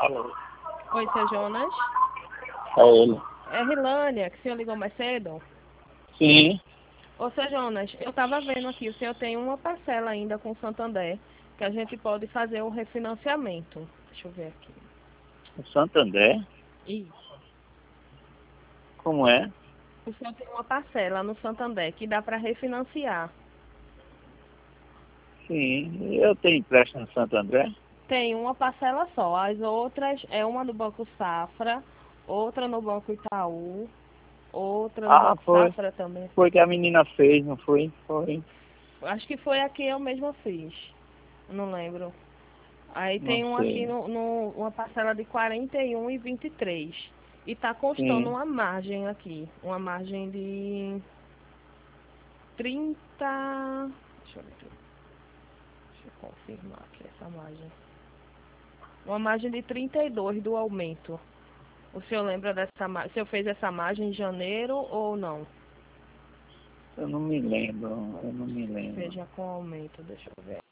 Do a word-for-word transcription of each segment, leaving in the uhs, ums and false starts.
Alô? Oi, seu Jonas. É ele. É Rilânia, que o senhor ligou mais cedo? Sim. Ô, seu Jonas, eu estava vendo aqui, o senhor tem uma parcela ainda com o Santander, que a gente pode fazer o refinanciamento. Deixa eu ver aqui. O Santander? Isso. Como é? O senhor tem uma parcela no Santander que dá para refinanciar. Sim. Eu tenho empréstimo no Santander? Tem uma parcela só. As outras é uma no Banco Safra, outra no Banco Itaú, outra no Ah, Banco foi. Safra também. Foi que a menina fez, não foi? Foi. Acho que foi a que eu mesma fiz. Não lembro. Aí Não tem um aqui, sei. no, no, uma parcela de quarenta e um e vinte e três. E tá constando Sim. uma margem aqui. Uma margem de trinta. Deixa eu ver aqui. Deixa eu confirmar aqui essa margem. Uma margem de trinta e dois do aumento. O senhor lembra dessa margem? O senhor fez essa margem em janeiro ou não? Eu não me lembro. Eu não me lembro. Veja com aumento, deixa eu ver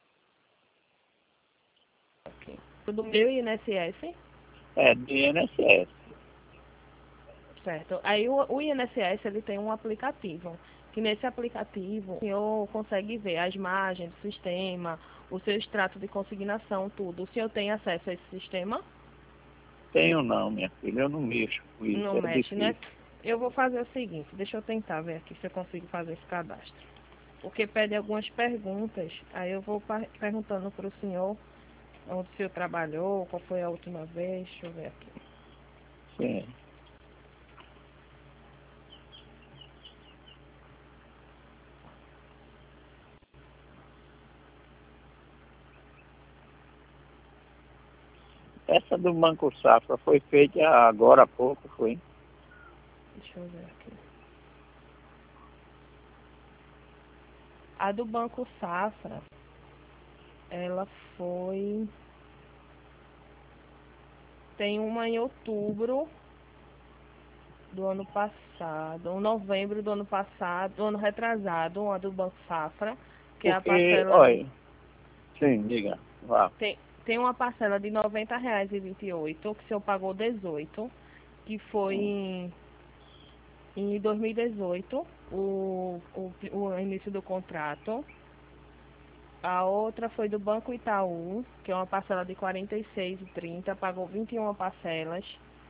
aqui. Do meu I N S S? É, do I N S S. Certo. Aí o, o I N S S ele tem um aplicativo, que nesse aplicativo o senhor consegue ver as margens do sistema, o seu extrato de consignação, tudo. O senhor tem acesso a esse sistema? Tenho não, minha filha. Eu não mexo com isso. Não É mexe, né? difícil. Eu vou fazer o seguinte, deixa eu tentar ver aqui se eu consigo fazer esse cadastro. Porque pede algumas perguntas, aí eu vou perguntando para o senhor onde o senhor trabalhou, qual foi a última vez, deixa eu ver aqui. Sim. Essa do Banco Safra foi feita agora há pouco, foi? Deixa eu ver aqui. A do Banco Safra, ela foi... Tem uma em outubro do ano passado, em novembro do ano passado, do ano retrasado, uma do Banco Safra, que é a Porque, parcela de... olha, sim, diga, vá. Tem, tem uma parcela de noventa reais e vinte e oito, que o senhor pagou dezoito, que foi em, em dois mil e dezoito, o, o, o início do contrato. A outra foi do Banco Itaú, que é uma parcela de quarenta e seis reais e trinta, pagou vinte e uma parcelas.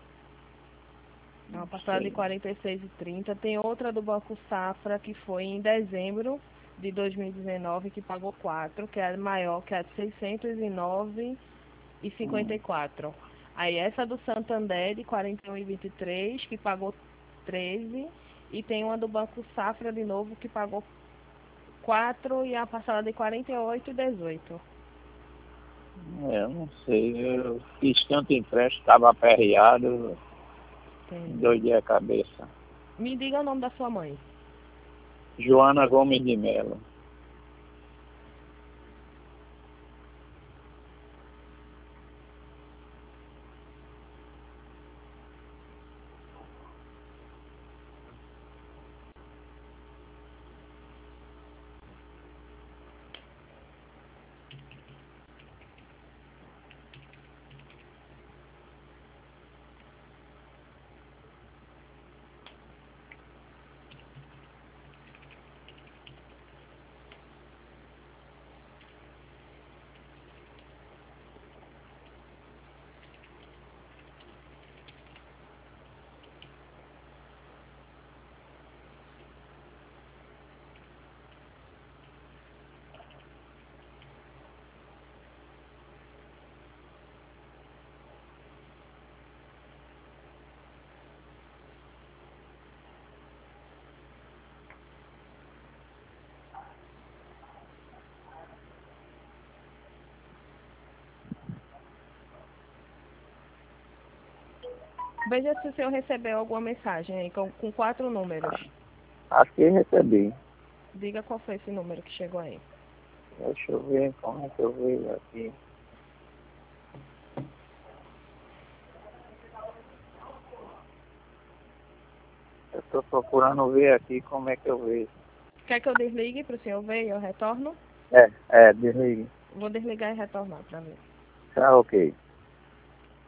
É uma parcela de Sim. quarenta e seis reais e trinta. Tem outra do Banco Safra, que foi em dezembro de dois mil e dezenove, que pagou quatro, que é a maior, que é a de seiscentos e nove reais e cinquenta e quatro. Aí essa do Santander, de quarenta e um reais e vinte e três, que pagou treze. E tem uma do Banco Safra, de novo, que pagou quatro, e a parcela de quarenta e oito reais e dezoito. É, eu não sei, eu fiz tanto empréstimo, estava aperreado, Entendi. doidei a cabeça. Me diga o nome da sua mãe. Joana Gomes de Mello. Veja se o senhor recebeu alguma mensagem aí com, com quatro números. Acho que recebi. Diga qual foi esse número que chegou aí. Deixa eu ver como é que eu vejo aqui. Eu estou procurando ver aqui como é que eu vejo. Quer que eu desligue para o senhor ver e eu retorno? É, é, desligue. Vou desligar e retornar para ver. Tá ok.